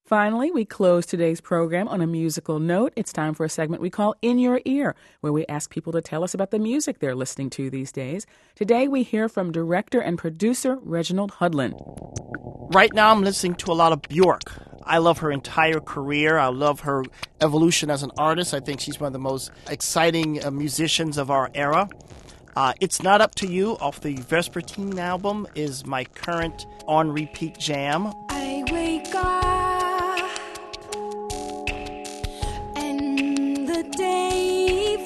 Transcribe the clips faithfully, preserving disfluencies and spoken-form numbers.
Finally, we close today's program on a musical note. It's time for a segment we call In Your Ear, where we ask people to tell us about the music they're listening to these days. Today, we hear from director and producer Reginald Hudlin. Right now, I'm listening to a lot of Bjork. I love her entire career. I love her evolution as an artist. I think she's one of the most exciting uh, musicians of our era. Uh, It's Not Up to You off the Vespertine album is my current on-repeat jam. I wake up and the day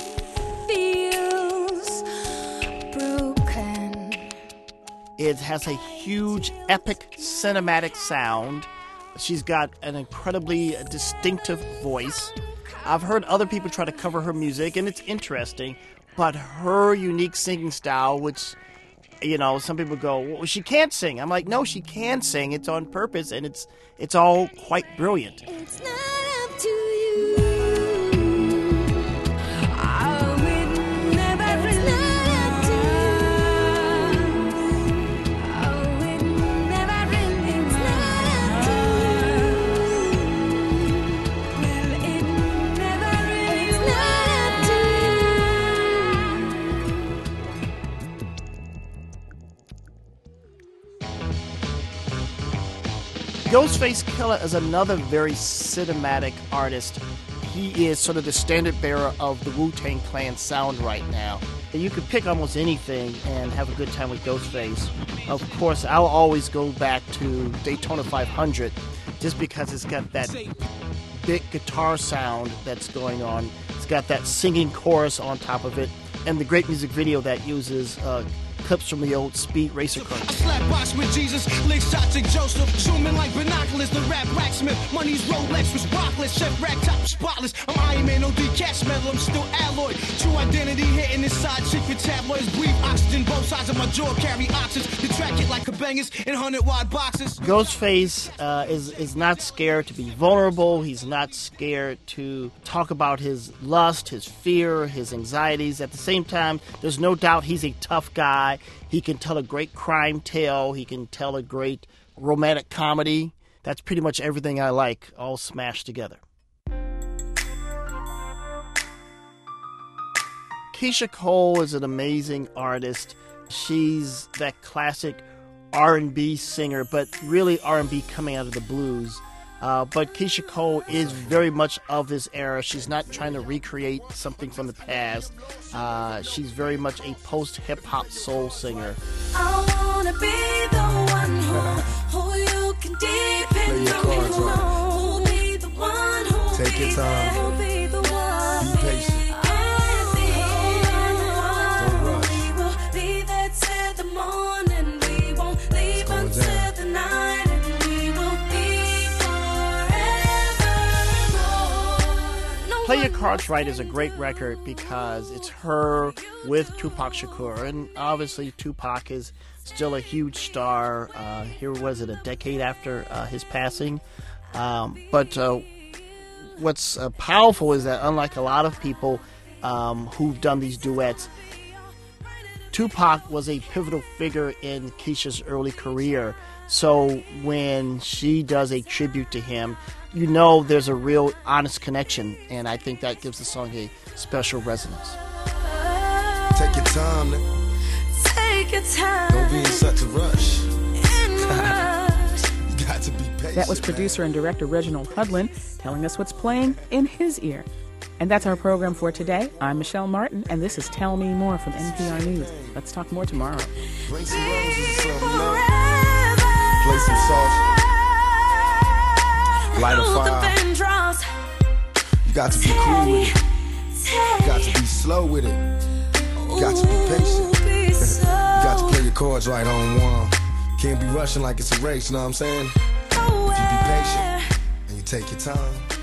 feels broken. It has a huge, epic, cinematic sound. She's got an incredibly distinctive voice. I've heard other people try to cover her music, and it's interesting, but her unique singing style, which, you know, some people go, well, she can't sing. I'm like, no, she can sing. It's on purpose, and it's it's all quite brilliant. It's not up to you. Oh, it never is not up to you. Oh, it never really is not up to you. Well, it never really is not up to you. Ghostface Killah is another very cinematic artist. He is sort of the standard bearer of the Wu-Tang Clan sound right now. You could pick almost anything and have a good time with Ghostface. Of course, I'll always go back to Daytona five hundred just because it's got that big guitar sound that's going on. It's got that singing chorus on top of it, and the great music video that uses uh, clips from the old Speed Racer car. I slap box with Jesus, lick shots at Joseph, zooming like binoculars, the rap racksmith, money's Rolex was rockless, chef rack top spotless, I'm Iron Man, no decast metal, I'm still alloy, true identity hitting inside, chick for tabloids, breathe oxygen, both sides of my jaw carry oxys, the track it like a bangers in hundred wide boxes. Ghostface uh, is, is not scared to be vulnerable, he's not scared to talk about his lust, his fear, his anxieties. At the same time, there's no doubt he's a tough guy. He can tell a great crime tale. He can tell a great romantic comedy. That's pretty much everything I like, all smashed together. Keyshia Cole is an amazing artist. She's that classic R and B singer, but really R and B coming out of the blues. Uh, but Keyshia Cole is very much of this era. She's not trying to recreate something from the past. Uh, she's very much a post-hip-hop soul singer. I wanna be the one who, who you can depend on. Who'll be the one who'll Take your be time. there, who'll be the one. Be patient. I'll be the one. Don't rush. We will be there till the morning. We won't leave going until down. the night. And we will be forever. No Play Your one Cards else Right is a can great do. record because it's her with Tupac Shakur. And obviously Tupac is still a huge star. Uh, here was it, a decade after uh, his passing. Um, but uh, what's uh, powerful is that unlike a lot of people um, who've done these duets, Tupac was a pivotal figure in Keisha's early career. So when she does a tribute to him, you know there's a real honest connection, and I think that gives the song a special resonance. Take your time, nigga. Take your time. Don't be in such a rush. In a rush. You got to be patient. That was producer and director Reginald Hudlin telling us what's playing in his ear. And that's our program for today. I'm Michelle Martin, and this is Tell Me More from N P R News. Let's talk more tomorrow. Bring some roses or something, you know? Play some soft. Light a fire. You got to be cool with it. You got to be slow with it. You got to be patient. You got to play your cards right on one. Can't be rushing like it's a race, you know what I'm saying? If you be patient and you take your time,